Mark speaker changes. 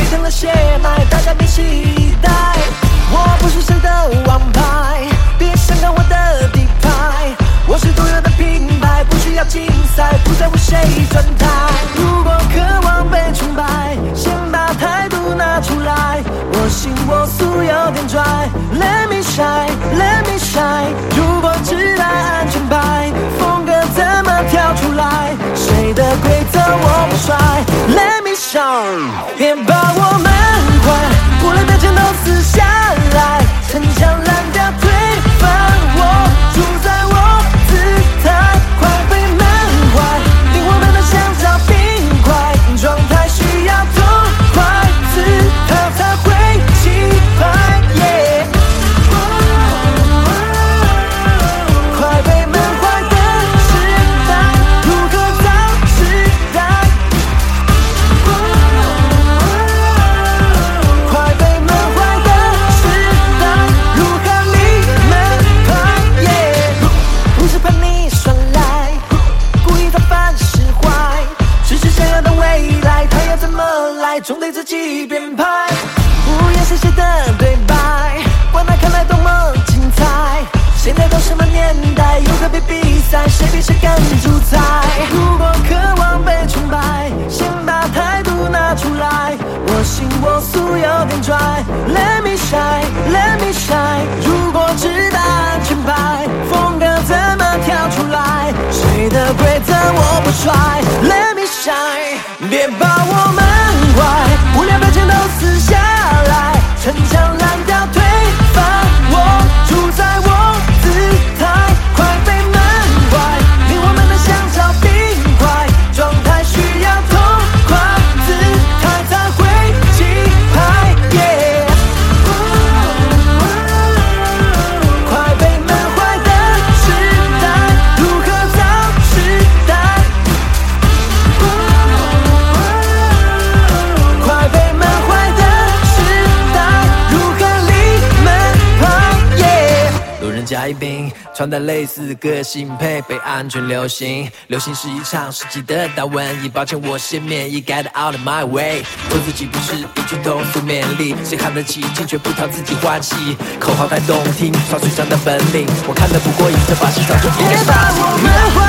Speaker 1: 成了血脉，大家别期待。我不是谁的王牌，别想看我的底牌。我是独有的品牌，不需要竞赛，不在乎谁转台。如果渴望被崇拜，先把态度拿出来。我行我素有点拽 ，Let me shine，Let me shine。如果只拿安全牌，风格怎么跳出来？谁的规则我不甩 ，Let me shine。别把我们坏，无论的箭都撕下来，城墙烂掉推翻我，主宰我姿态，快被闷坏，令我们的像小冰块，状态需要痛快，姿态才会气派。Yeah， 快被闷坏的时代，如何造时代？快被闷坏的时代，如何离门牌？ Yeah， 不是怕你耍赖，故意造反释怀，只是想要的未来，他要怎么来，总得自己编排。不言是谁的对白，外卖看来多么精彩。现在都什么年代，有何必比赛，谁比谁更出彩？如果渴望被崇拜，先把态度拿出来。我行我素有点拽 ，Let me shine，Let me shine。如果只打安全牌，风格怎么跳出来？谁的规则我不甩 ，Let me shine。别把我们坏，无聊表情都撕下来，城墙烂掉推翻我，主宰我姿态，快被闷坏，令我们的像小冰块，状态需要痛快，姿态才会气派。Yeah， 快被闷坏的时代，如何造时代？快被闷坏的时代，如何离门牌？ Yeah， 路人甲乙丙，穿戴类似，个性配备安全流行。流行是一场世纪的大瘟疫，抱歉我先免疫 ，Get out of my way。做自己不是一句通俗勉励，谁喊得起劲却不讨自己欢喜？口号太动听，耍嘴上的本领，我看得不过瘾，这把戏早就应该杀死。别把我们坏。